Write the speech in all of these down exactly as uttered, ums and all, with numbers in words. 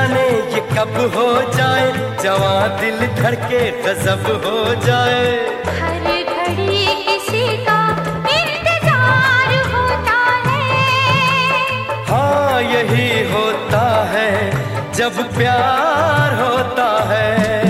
जाने ये कब हो जाए, जवां दिल धड़के गजब हो जाए। हर घड़ी किसी का इंतजार होता है। हाँ यही होता है जब प्यार होता है।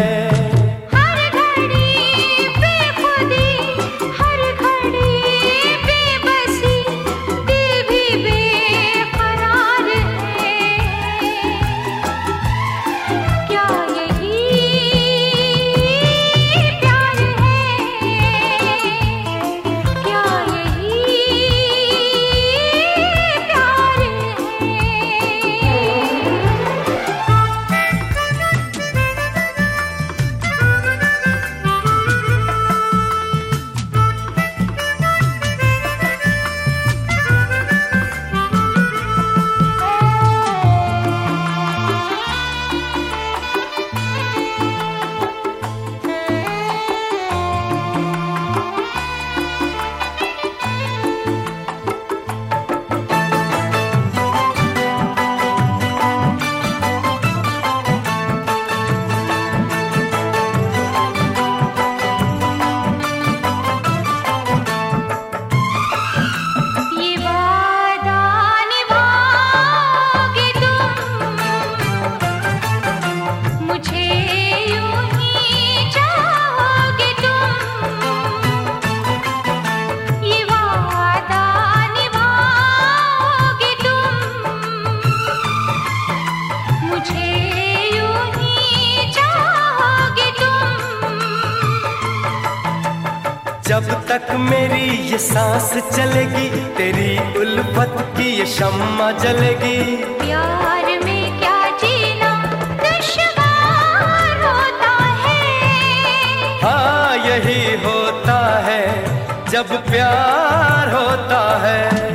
जब तक मेरी ये सांस चलेगी, तेरी उल्फत की ये शम्मा जलेगी। प्यार में क्या जीना दुश्वार होता है। हाँ यही होता है जब प्यार होता है।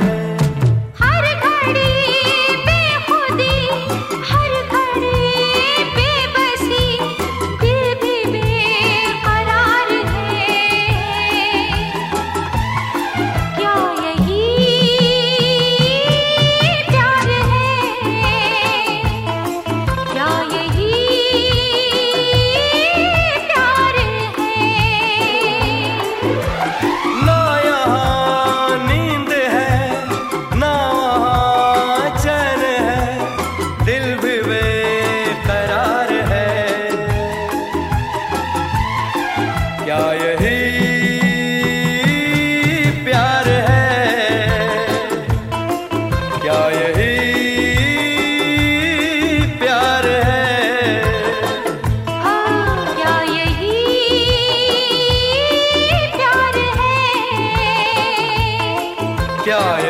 क्या यही प्यार है? क्या यही प्यार है? हाँ क्या यही प्यार है? क्या